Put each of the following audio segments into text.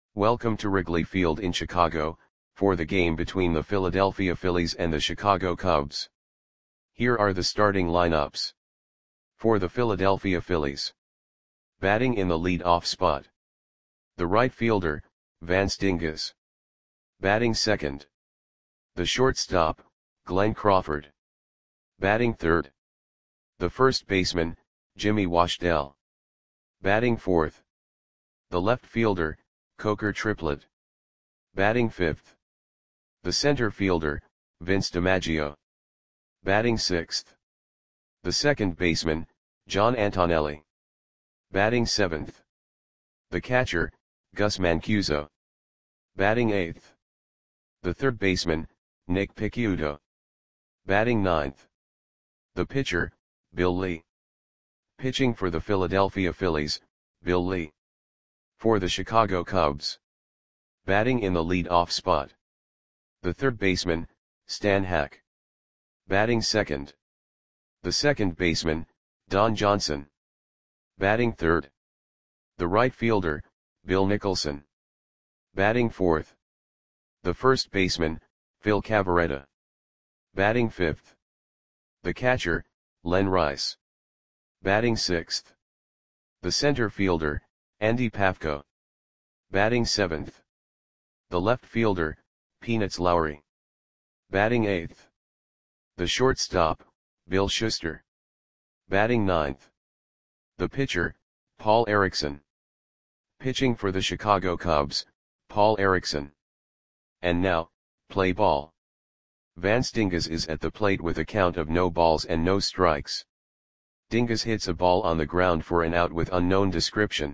Welcome to Wrigley Field in Chicago, for the game between the Philadelphia Phillies and the Chicago Cubs. Here are the starting lineups. For the Philadelphia Phillies. Batting in the lead-off spot. The right fielder, Vance Dingus. Batting second. The shortstop, Glenn Crawford. Batting third. The first baseman, Jimmy Washdell. Batting fourth. The left fielder, Coker Triplett. Batting fifth. The center fielder, Vince DiMaggio. Batting sixth. The second baseman, John Antonelli. Batting seventh. The catcher, Gus Mancuso. Batting eighth. The third baseman, Nick Picciuto. Batting ninth. The pitcher, Bill Lee. Pitching for the Philadelphia Phillies, Bill Lee. For the Chicago Cubs. Batting in the lead-off spot. The third baseman, Stan Hack. Batting second. The second baseman, Don Johnson. Batting third. The right fielder, Bill Nicholson. Batting fourth. The first baseman, Phil Cavarretta. Batting fifth. The catcher, Len Rice. Batting sixth. The center fielder, Andy Pafko. Batting seventh. The left fielder, Peanuts Lowry. Batting eighth. The shortstop, Bill Schuster. Batting ninth. The pitcher, Paul Erickson. Pitching for the Chicago Cubs, Paul Erickson. And now, play ball. Vance Dingus is at the plate with a count of no balls and no strikes. Dingus hits a ball on the ground for an out with unknown description.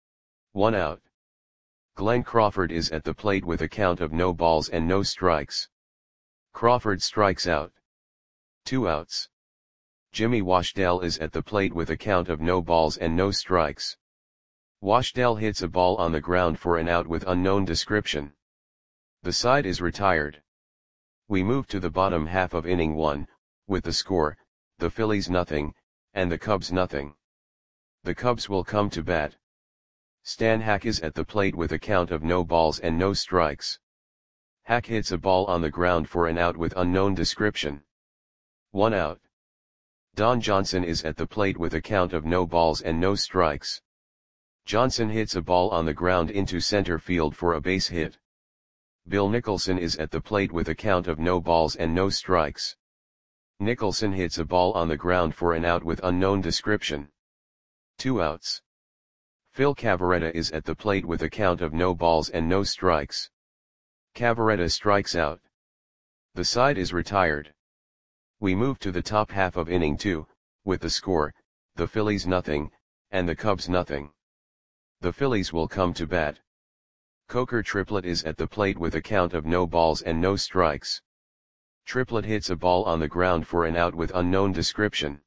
1 out. Glenn Crawford is at the plate with a count of no balls and no strikes. Crawford strikes out. 2 outs. Jimmy Washdell is at the plate with a count of no balls and no strikes. Washdell hits a ball on the ground for an out with unknown description. The side is retired. We move to the bottom half of inning 1, with the score, the Phillies nothing, and the Cubs nothing. The Cubs will come to bat. Stan Hack is at the plate with a count of no balls and no strikes. Hack hits a ball on the ground for an out with unknown description. 1 out. Don Johnson is at the plate with a count of no balls and no strikes. Johnson hits a ball on the ground into center field for a base hit. Bill Nicholson is at the plate with a count of no balls and no strikes. Nicholson hits a ball on the ground for an out with unknown description. 2 outs. Phil Cavarretta is at the plate with a count of no balls and no strikes. Cavarretta strikes out. The side is retired. We move to the top half of inning 2, with the score, the Phillies nothing, and the Cubs nothing. The Phillies will come to bat. Coker Triplett is at the plate with a count of no balls and no strikes. Triplett hits a ball on the ground for an out with unknown description.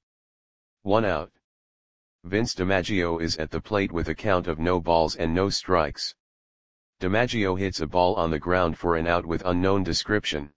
1 out. Vince DiMaggio is at the plate with a count of no balls and no strikes. DiMaggio hits a ball on the ground for an out with unknown description.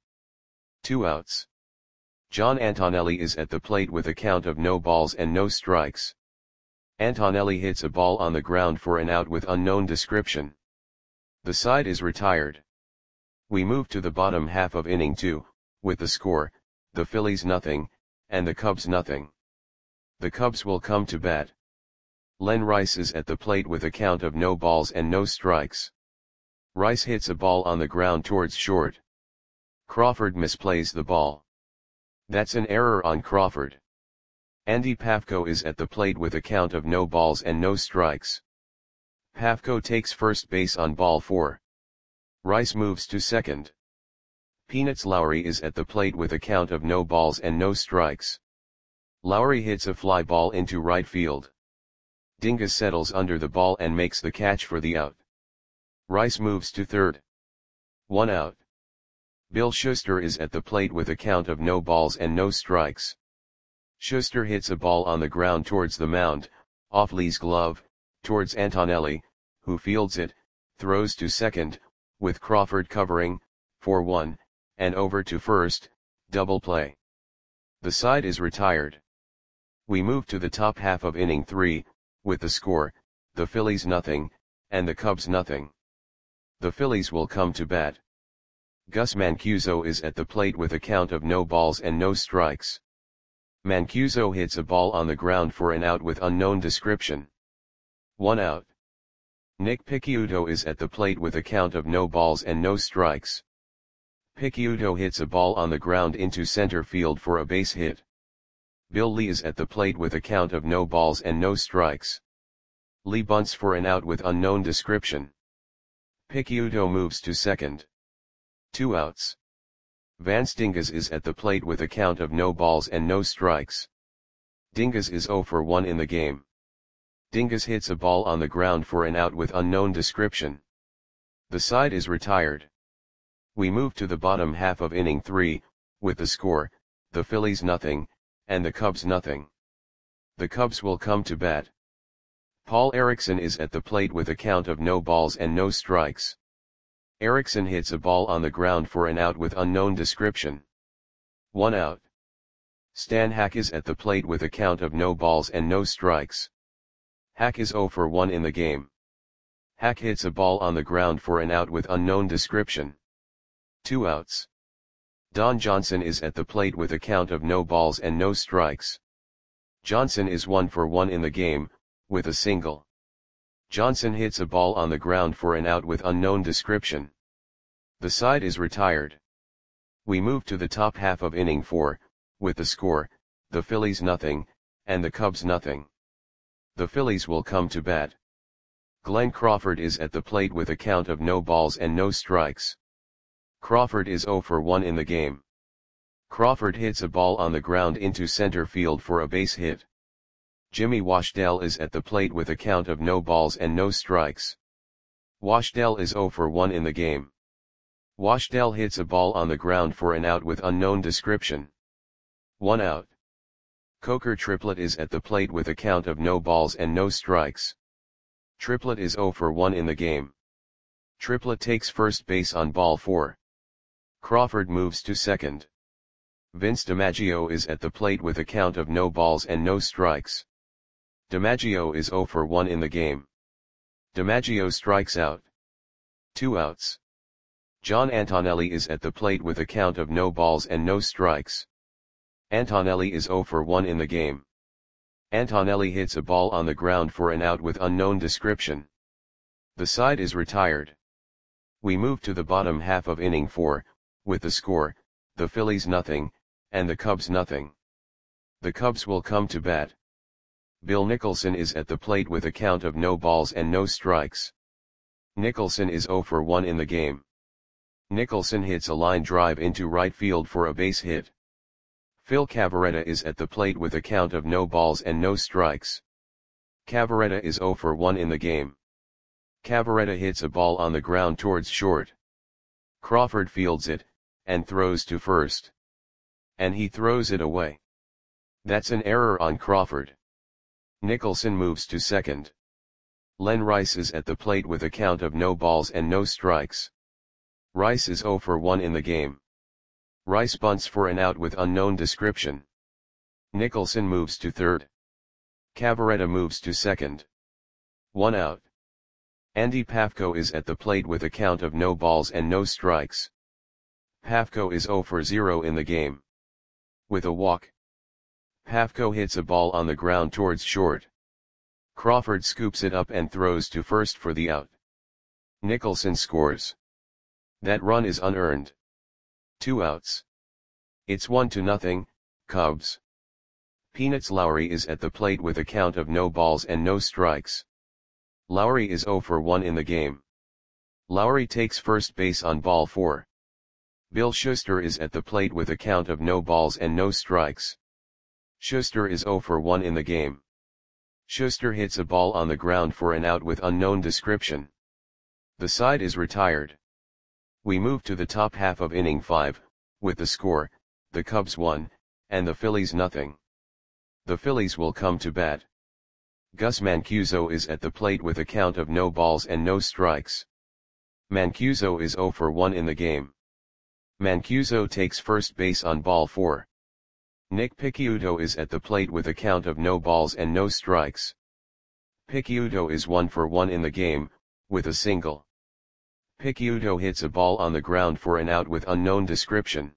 2 outs. John Antonelli is at the plate with a count of no balls and no strikes. Antonelli hits a ball on the ground for an out with unknown description. The side is retired. We move to the bottom half of inning 2, with the score, the Phillies nothing, and the Cubs nothing. The Cubs will come to bat. Len Rice is at the plate with a count of no balls and no strikes. Rice hits a ball on the ground towards short. Crawford misplays the ball. That's an error on Crawford. Andy Pafko is at the plate with a count of no balls and no strikes. Pafko takes first base on ball 4. Rice moves to second. Peanuts Lowry is at the plate with a count of no balls and no strikes. Lowry hits a fly ball into right field. Dingus settles under the ball and makes the catch for the out. Rice moves to third. 1 out. Bill Schuster is at the plate with a count of no balls and no strikes. Schuster hits a ball on the ground towards the mound, off Lee's glove, towards Antonelli, who fields it, throws to second, with Crawford covering, for 1, and over to first, double play. The side is retired. We move to the top half of inning 3, with the score, the Phillies nothing, and the Cubs nothing. The Phillies will come to bat. Gus Mancuso is at the plate with a count of no balls and no strikes. Mancuso hits a ball on the ground for an out with unknown description. 1 out. Nick Picciuto is at the plate with a count of no balls and no strikes. Picciuto hits a ball on the ground into center field for a base hit. Bill Lee is at the plate with a count of no balls and no strikes. Lee bunts for an out with unknown description. Picciuto moves to second. 2 outs. Vance Dingas is at the plate with a count of no balls and no strikes. Dingas is 0 for 1 in the game. Dingas hits a ball on the ground for an out with unknown description. The side is retired. We move to the bottom half of inning 3, with the score, the Phillies nothing, and the Cubs nothing. The Cubs will come to bat. Paul Erickson is at the plate with a count of no balls and no strikes. Erickson hits a ball on the ground for an out with unknown description. 1 out. Stan Hack is at the plate with a count of no balls and no strikes. Hack is 0 for 1 in the game. Hack hits a ball on the ground for an out with unknown description. 2 outs. Don Johnson is at the plate with a count of no balls and no strikes. Johnson is 1 for 1 in the game, with a single. Johnson hits a ball on the ground for an out with unknown description. The side is retired. We move to the top half of inning 4, with the score, the Phillies nothing, and the Cubs nothing. The Phillies will come to bat. Glenn Crawford is at the plate with a count of no balls and no strikes. Crawford is 0 for 1 in the game. Crawford hits a ball on the ground into center field for a base hit. Jimmy Washdell is at the plate with a count of no balls and no strikes. Washdell is 0 for 1 in the game. Washdell hits a ball on the ground for an out with unknown description. 1 out. Coker Triplett is at the plate with a count of no balls and no strikes. Triplett is 0 for 1 in the game. Triplett takes first base on ball 4. Crawford moves to second. Vince DiMaggio is at the plate with a count of no balls and no strikes. DiMaggio is 0 for 1 in the game. DiMaggio strikes out. 2 outs. John Antonelli is at the plate with a count of no balls and no strikes. Antonelli is 0 for 1 in the game. Antonelli hits a ball on the ground for an out with unknown description. The side is retired. We move to the bottom half of inning 4, with the score, the Phillies nothing, and the Cubs nothing. The Cubs will come to bat. Bill Nicholson is at the plate with a count of no balls and no strikes. Nicholson is 0 for 1 in the game. Nicholson hits a line drive into right field for a base hit. Phil Cavarretta is at the plate with a count of no balls and no strikes. Cavarretta is 0 for 1 in the game. Cavarretta hits a ball on the ground towards short. Crawford fields it, and throws to first. And he throws it away. That's an error on Crawford. Nicholson moves to second. Len Rice is at the plate with a count of no balls and no strikes. Rice is 0 for 1 in the game. Rice bunts for an out with unknown description. Nicholson moves to third. Cavarretta moves to second. 1 out. Andy Pafko is at the plate with a count of no balls and no strikes. Pafko is 0 for 0 in the game. With a walk. Pafko hits a ball on the ground towards short. Crawford scoops it up and throws to first for the out. Nicholson scores. That run is unearned. 2 outs. It's 1-0, Cubs. Peanuts Lowry is at the plate with a count of no balls and no strikes. Lowry is 0 for 1 in the game. Lowry takes first base on ball 4. Bill Schuster is at the plate with a count of no balls and no strikes. Schuster is 0 for 1 in the game. Schuster hits a ball on the ground for an out with unknown description. The side is retired. We move to the top half of inning 5, with the score, the Cubs 1, and the Phillies nothing. The Phillies will come to bat. Gus Mancuso is at the plate with a count of no balls and no strikes. Mancuso is 0 for 1 in the game. Mancuso takes first base on ball 4. Nick Picciuto is at the plate with a count of no balls and no strikes. Picciuto is 1 for 1 in the game, with a single. Picciuto hits a ball on the ground for an out with unknown description.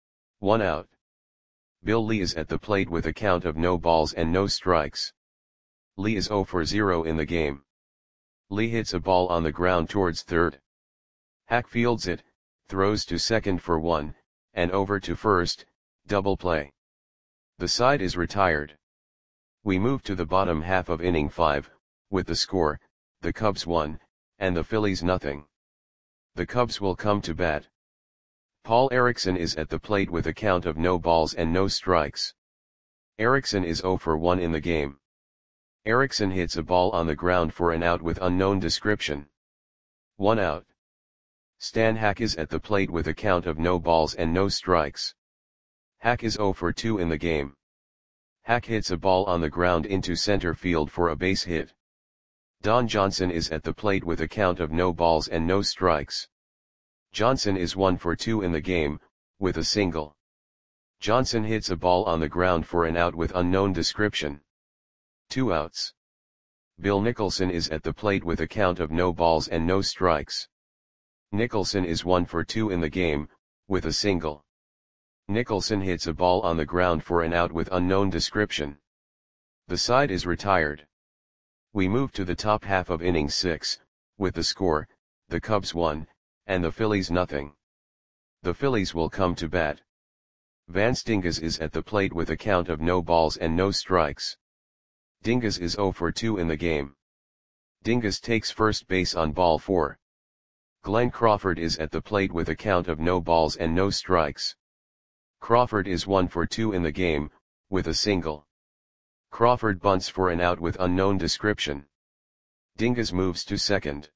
1 out. Bill Lee is at the plate with a count of no balls and no strikes. Lee is 0 for 0 in the game. Lee hits a ball on the ground towards third. Hack fields it, throws to second for 1, and over to first, double play. The side is retired. We move to the bottom half of inning 5, with the score, the Cubs 1, and the Phillies nothing. The Cubs will come to bat. Paul Erickson is at the plate with a count of no balls and no strikes. Erickson is 0 for 1 in the game. Erickson hits a ball on the ground for an out with unknown description. 1 out. Stan Hack is at the plate with a count of no balls and no strikes. Hack is 0 for 2 in the game. Hack hits a ball on the ground into center field for a base hit. Don Johnson is at the plate with a count of no balls and no strikes. Johnson is 1 for 2 in the game, with a single. Johnson hits a ball on the ground for an out with unknown description. 2 outs. Bill Nicholson is at the plate with a count of no balls and no strikes. Nicholson is 1 for 2 in the game, with a single. Nicholson hits a ball on the ground for an out with unknown description. The side is retired. We move to the top half of inning 6, with the score, the Cubs 1, and the Phillies nothing. The Phillies will come to bat. Vance Dingus is at the plate with a count of no balls and no strikes. Dingus is 0 for 2 in the game. Dingus takes first base on ball 4. Glenn Crawford is at the plate with a count of no balls and no strikes. Crawford is 1 for 2 in the game, with a single. Crawford bunts for an out with unknown description. Dingus moves to second.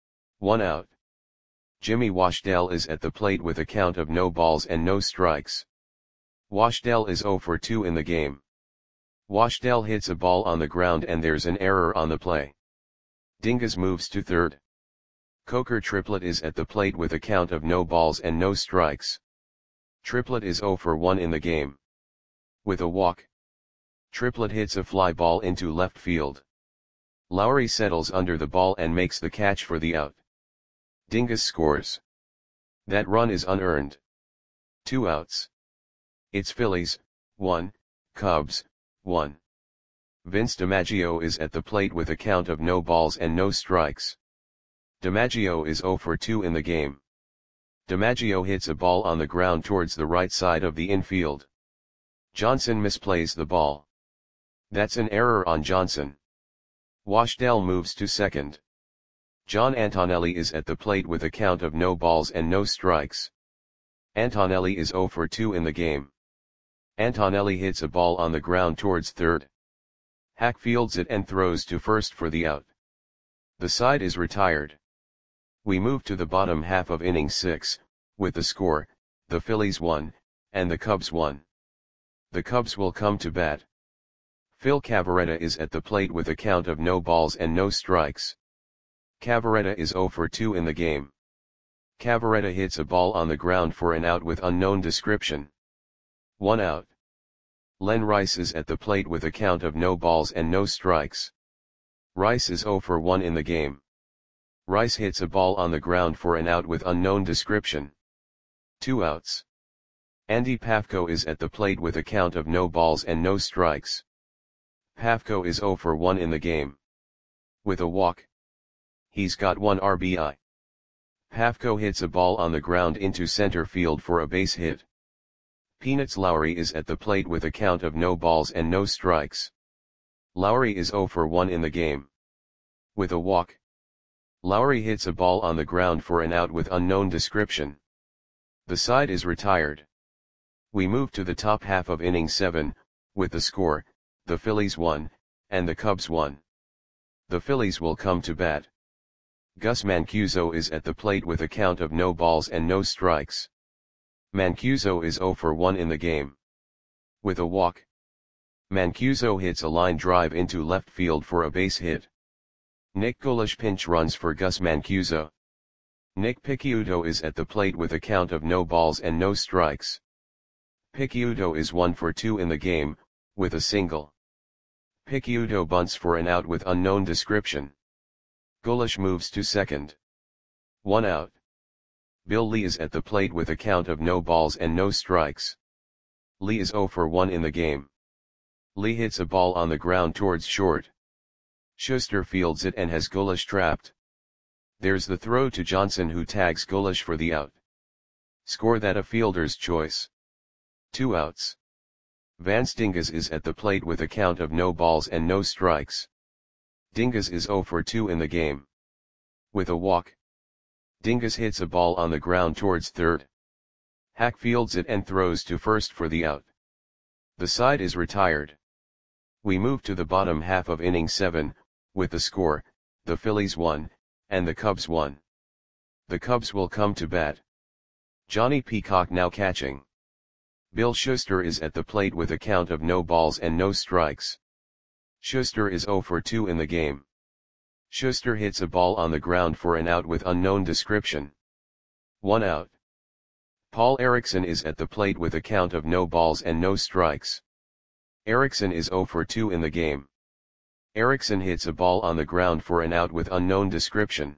1 out. Jimmy Washdell is at the plate with a count of no balls and no strikes. Washdell is 0 for 2 in the game. Washdell hits a ball on the ground and there's an error on the play. Dingus moves to third. Coker Triplett is at the plate with a count of no balls and no strikes. Triplett is 0 for 1 in the game. With a walk. Triplett hits a fly ball into left field. Lowry settles under the ball and makes the catch for the out. Dingus scores. That run is unearned. 2 outs. It's Phillies, 1, Cubs, 1. Vince DiMaggio is at the plate with a count of no balls and no strikes. DiMaggio is 0 for 2 in the game. DiMaggio hits a ball on the ground towards the right side of the infield. Johnson misplays the ball. That's an error on Johnson. Washdell moves to second. John Antonelli is at the plate with a count of no balls and no strikes. Antonelli is 0 for 2 in the game. Antonelli hits a ball on the ground towards third. Hack fields it and throws to first for the out. The side is retired. We move to the bottom half of inning 6, with the score, the Phillies 1, and the Cubs 1. The Cubs will come to bat. Phil Cavarretta is at the plate with a count of no balls and no strikes. Cavarretta is 0 for 2 in the game. Cavarretta hits a ball on the ground for an out with unknown description. 1 out. Len Rice is at the plate with a count of no balls and no strikes. Rice is 0 for 1 in the game. Rice hits a ball on the ground for an out with unknown description. 2 outs. Andy Pafko is at the plate with a count of no balls and no strikes. Pafko is 0 for 1 in the game. With a walk. He's got 1 RBI. Pafko hits a ball on the ground into center field for a base hit. Peanuts Lowry is at the plate with a count of no balls and no strikes. Lowry is 0 for 1 in the game. With a walk. Lowry hits a ball on the ground for an out with unknown description. The side is retired. We move to the top half of inning 7, with the score, the Phillies 1, and the Cubs 1. The Phillies will come to bat. Gus Mancuso is at the plate with a count of no balls and no strikes. Mancuso is 0 for 1 in the game. With a walk. Mancuso hits a line drive into left field for a base hit. Nick Golish pinch runs for Gus Mancuso. Nick Picciuto is at the plate with a count of no balls and no strikes. Picciuto is 1 for 2 in the game, with a single. Picciuto bunts for an out with unknown description. Golish moves to second. 1 out. Bill Lee is at the plate with a count of no balls and no strikes. Lee is 0 for 1 in the game. Lee hits a ball on the ground towards short. Schuster fields it and has Golish trapped. There's the throw to Johnson, who tags Golish for the out. Score that a fielder's choice. 2 outs. Vance Dingus is at the plate with a count of no balls and no strikes. Dingus is 0 for 2 in the game. With a walk, Dingus hits a ball on the ground towards third. Hack fields it and throws to first for the out. The side is retired. We move to the bottom half of inning 7, with the score, the Phillies 1, and the Cubs 1. The Cubs will come to bat. Johnny Peacock now catching. Bill Schuster is at the plate with a count of no balls and no strikes. Schuster is 0 for 2 in the game. Schuster hits a ball on the ground for an out with unknown description. 1 out. Paul Erickson is at the plate with a count of no balls and no strikes. Erickson is 0 for 2 in the game. Erickson hits a ball on the ground for an out with unknown description.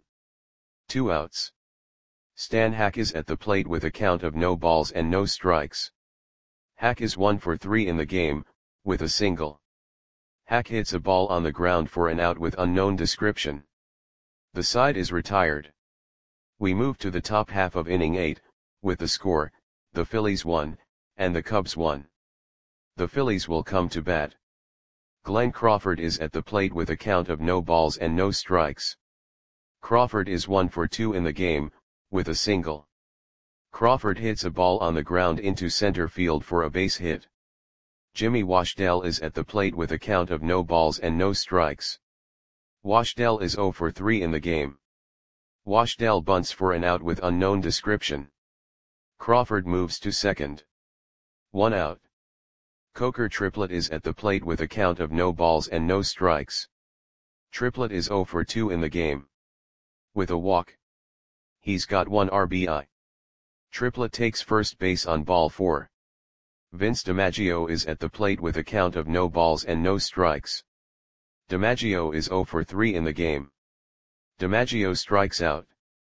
2 outs. Stan Hack is at the plate with a count of no balls and no strikes. Hack is 1 for 3 in the game, with a single. Hack hits a ball on the ground for an out with unknown description. The side is retired. We move to the top half of inning 8, with the score, the Phillies 1, and the Cubs 1. The Phillies will come to bat. Glenn Crawford is at the plate with a count of no balls and no strikes. Crawford is 1 for 2 in the game, with a single. Crawford hits a ball on the ground into center field for a base hit. Jimmy Washdell is at the plate with a count of no balls and no strikes. Washdell is 0 for 3 in the game. Washdell bunts for an out with unknown description. Crawford moves to second. 1 out. Coker Triplett is at the plate with a count of no balls and no strikes. Triplett is 0 for 2 in the game. With a walk, he's got 1 RBI. Triplett takes first base on ball 4. Vince DiMaggio is at the plate with a count of no balls and no strikes. DiMaggio is 0 for 3 in the game. DiMaggio strikes out.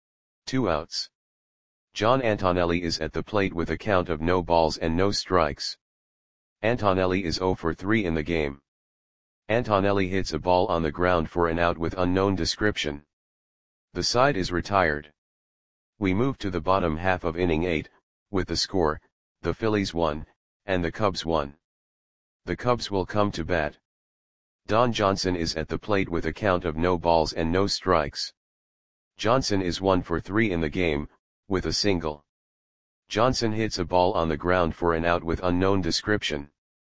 2 outs. John Antonelli is at the plate with a count of no balls and no strikes. Antonelli is 0 for 3 in the game. Antonelli hits a ball on the ground for an out with unknown description. The side is retired. We move to the bottom half of inning 8, with the score, the Phillies 1, and the Cubs 1. The Cubs will come to bat. Don Johnson is at the plate with a count of no balls and no strikes. Johnson is 1 for 3 in the game, with a single. Johnson hits a ball on the ground for an out with unknown description.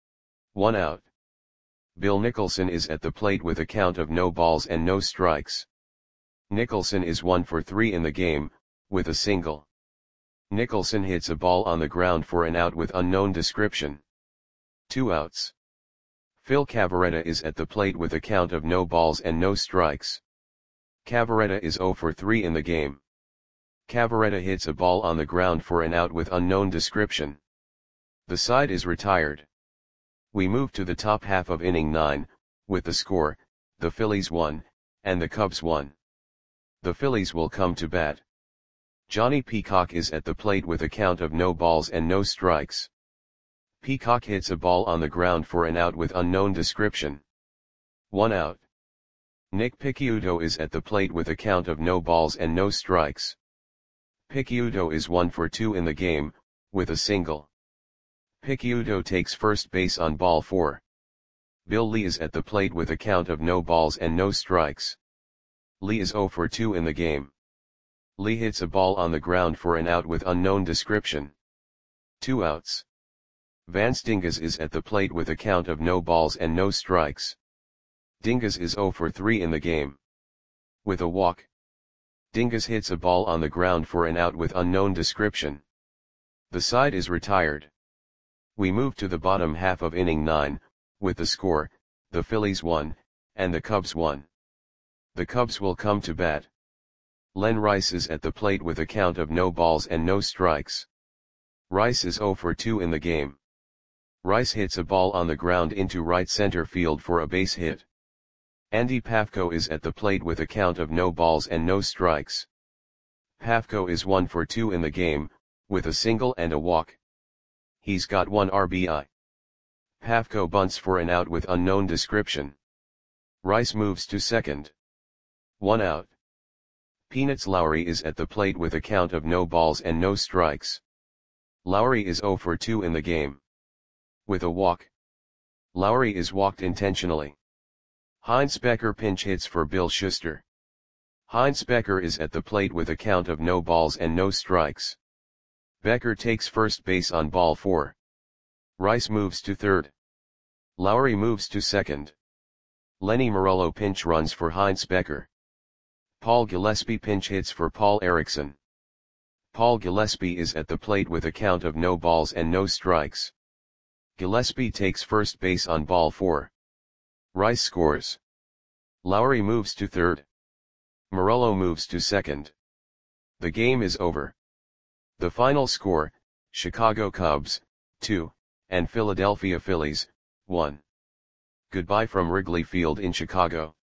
1 out. Bill Nicholson is at the plate with a count of no balls and no strikes. Nicholson is 1 for 3 in the game, with a single. Nicholson hits a ball on the ground for an out with unknown description. 2 outs. Phil Cavarretta is at the plate with a count of no balls and no strikes. Cavarretta is 0 for 3 in the game. Cavarretta hits a ball on the ground for an out with unknown description. The side is retired. We move to the top half of inning 9, with the score, the Phillies 1, and the Cubs 1. The Phillies will come to bat. Johnny Peacock is at the plate with a count of no balls and no strikes. Peacock hits a ball on the ground for an out with unknown description. 1 out. Nick Picciuto is at the plate with a count of no balls and no strikes. Picciuto is 1 for 2 in the game, with a single. Picciuto takes first base on ball 4. Bill Lee is at the plate with a count of no balls and no strikes. Lee is 0 for 2 in the game. Lee hits a ball on the ground for an out with unknown description. 2 outs. Vance Dingus is at the plate with a count of no balls and no strikes. Dingus is 0 for 3 in the game. With a walk, Dingus hits a ball on the ground for an out with unknown description. The side is retired. We move to the bottom half of inning 9, with the score, the Phillies 1, and the Cubs 1. The Cubs will come to bat. Len Rice is at the plate with a count of no balls and no strikes. Rice is 0 for 2 in the game. Rice hits a ball on the ground into right center field for a base hit. Andy Pafko is at the plate with a count of no balls and no strikes. Pafko is 1 for 2 in the game, with a single and a walk. He's got 1 RBI. Pafko bunts for an out with unknown description. Rice moves to second. 1 out. Peanuts Lowry is at the plate with a count of no balls and no strikes. Lowry is 0 for 2 in the game. With a walk. Lowry is walked intentionally. Heinz Becker pinch hits for Bill Schuster. Heinz Becker is at the plate with a count of no balls and no strikes. Becker takes first base on ball 4. Rice moves to third. Lowry moves to second. Lenny Morello pinch runs for Heinz Becker. Paul Gillespie pinch hits for Paul Erickson. Paul Gillespie is at the plate with a count of no balls and no strikes. Gillespie takes first base on ball 4. Rice scores. Lowry moves to third. Morello moves to second. The game is over. The final score, Chicago Cubs, 2, and Philadelphia Phillies, 1. Goodbye from Wrigley Field in Chicago.